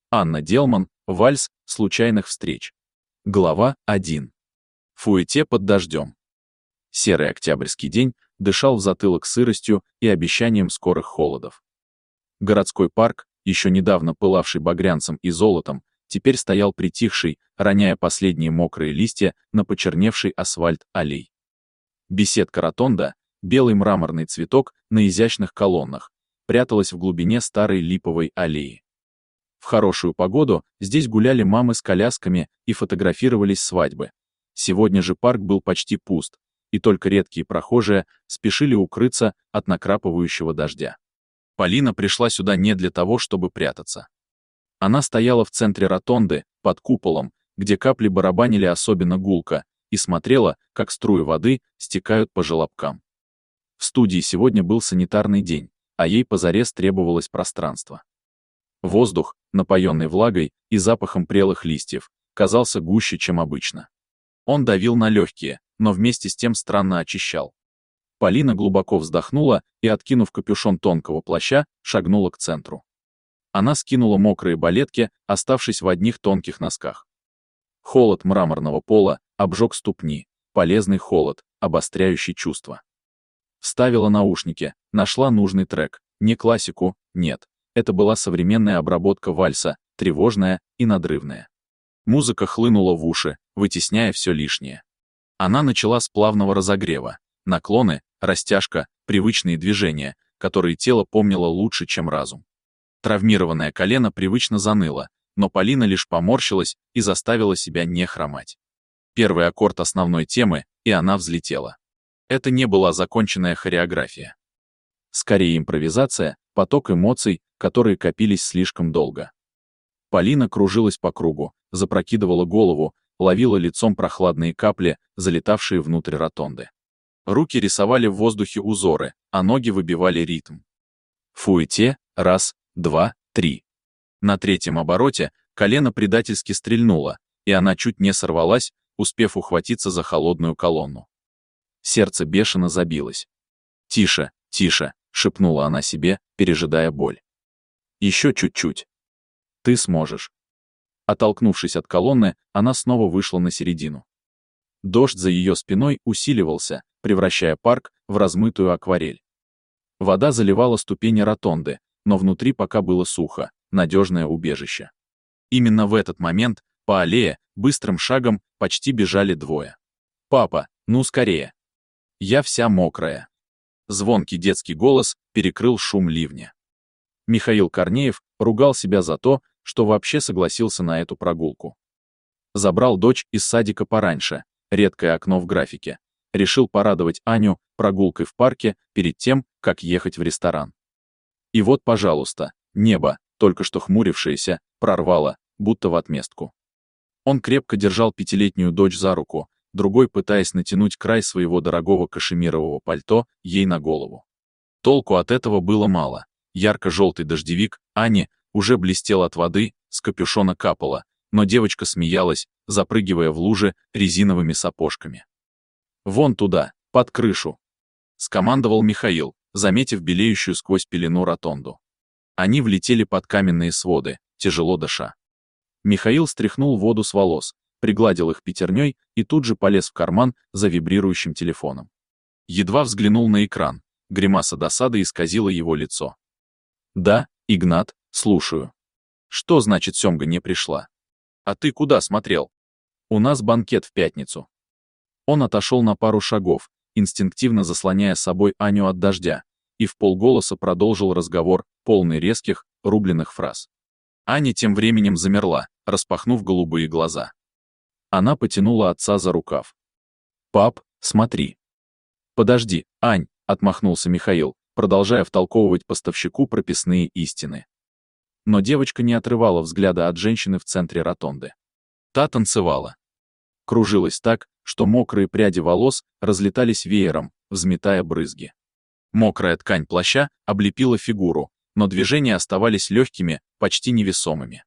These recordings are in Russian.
Анна Делман, вальс случайных встреч. Глава 1. Фуэте под дождем. Серый октябрьский день дышал в затылок сыростью и обещанием скорых холодов. Городской парк, еще недавно пылавший багрянцем и золотом, теперь стоял притихший, роняя последние мокрые листья на почерневший асфальт аллей. Беседка ротонда, белый мраморный цветок на изящных колоннах, пряталась в глубине старой липовой аллеи. В хорошую погоду здесь гуляли мамы с колясками и фотографировались свадьбы. Сегодня же парк был почти пуст, и только редкие прохожие спешили укрыться от накрапывающего дождя. Полина пришла сюда не для того, чтобы прятаться. Она стояла в центре ротонды, под куполом, где капли барабанили особенно гулко, и смотрела, как струи воды стекают по желобкам. В студии сегодня был санитарный день, а ей позарез требовалось пространство. Воздух, напоенный влагой и запахом прелых листьев, казался гуще, чем обычно. Он давил на легкие, но вместе с тем странно очищал. Полина глубоко вздохнула и, откинув капюшон тонкого плаща, шагнула к центру. Она скинула мокрые балетки, оставшись в одних тонких носках. Холод мраморного пола обжег ступни, полезный холод, обостряющий чувства. Вставила наушники, нашла нужный трек, не классику, нет. Это была современная обработка вальса, тревожная и надрывная. Музыка хлынула в уши, вытесняя все лишнее. Она начала с плавного разогрева. Наклоны, растяжка, привычные движения, которые тело помнило лучше, чем разум. Травмированное колено привычно заныло, но Полина лишь поморщилась и заставила себя не хромать. Первый аккорд основной темы, и она взлетела. Это не была законченная хореография. Скорее импровизация, поток эмоций, которые копились слишком долго. Полина кружилась по кругу, запрокидывала голову, ловила лицом прохладные капли, залетавшие внутрь ротонды. Руки рисовали в воздухе узоры, а ноги выбивали ритм. Фуэте, раз, два, три. На третьем обороте колено предательски стрельнуло, и она чуть не сорвалась, успев ухватиться за холодную колонну. Сердце бешено забилось. «Тише, тише», — шепнула она себе, пережидая боль. «Еще чуть-чуть. Ты сможешь». Оттолкнувшись от колонны, она снова вышла на середину. Дождь за ее спиной усиливался, превращая парк в размытую акварель. Вода заливала ступени ротонды, но внутри пока было сухо, надежное убежище. Именно в этот момент по аллее быстрым шагом почти бежали двое. «Папа, ну скорее! Я вся мокрая!» Звонкий детский голос перекрыл шум ливня. Михаил Корнеев ругал себя за то, что вообще согласился на эту прогулку. Забрал дочь из садика пораньше, редкое окно в графике. Решил порадовать Аню прогулкой в парке перед тем, как ехать в ресторан. И вот, пожалуйста, небо, только что хмурившееся, прорвало, будто в отместку. Он крепко держал пятилетнюю дочь за руку, другой пытаясь натянуть край своего дорогого кашемирового пальто ей на голову. Толку от этого было мало. Ярко-желтый дождевик Ани уже блестел от воды, с капюшона капало, но девочка смеялась, запрыгивая в лужи резиновыми сапожками. «Вон туда, под крышу!» — скомандовал Михаил, заметив белеющую сквозь пелену ротонду. Они влетели под каменные своды, тяжело дыша. Михаил стряхнул воду с волос, пригладил их пятерней и тут же полез в карман за вибрирующим телефоном. Едва взглянул на экран, гримаса досады исказила его лицо. «Да, Игнат, слушаю. Что значит Сёмга не пришла? А ты куда смотрел? У нас банкет в пятницу». Он отошел на пару шагов, инстинктивно заслоняя собой Аню от дождя, и вполголоса продолжил разговор, полный резких, рубленых фраз. Аня тем временем замерла, распахнув голубые глаза. Она потянула отца за рукав. «Пап, смотри». «Подожди, Ань», — отмахнулся Михаил, продолжая втолковывать поставщику прописные истины. Но девочка не отрывала взгляда от женщины в центре ротонды. Та танцевала. Кружилась так, что мокрые пряди волос разлетались веером, взметая брызги. Мокрая ткань плаща облепила фигуру, но движения оставались легкими, почти невесомыми.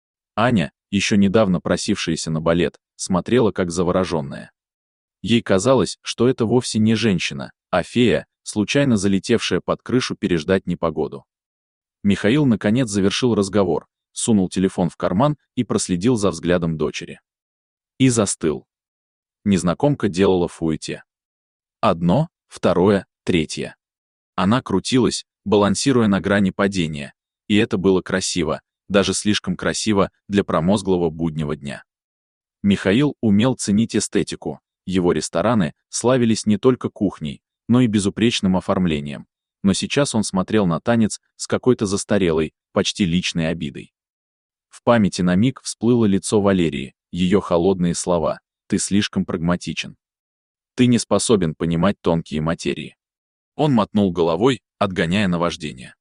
Аня, еще недавно просившаяся на балет, смотрела как завороженная. Ей казалось, что это вовсе не женщина, а фея, случайно залетевшая под крышу переждать непогоду. Михаил наконец завершил разговор, сунул телефон в карман и проследил за взглядом дочери. И застыл. Незнакомка делала фуэте. Одно, второе, третье. Она крутилась, балансируя на грани падения, и это было красиво, даже слишком красиво для промозглого буднего дня. Михаил умел ценить эстетику, его рестораны славились не только кухней, но и безупречным оформлением, но сейчас он смотрел на танец с какой-то застарелой, почти личной обидой. В памяти на миг всплыло лицо Валерии, ее холодные слова: «Ты слишком прагматичен. Ты не способен понимать тонкие материи». Он мотнул головой, отгоняя наваждение.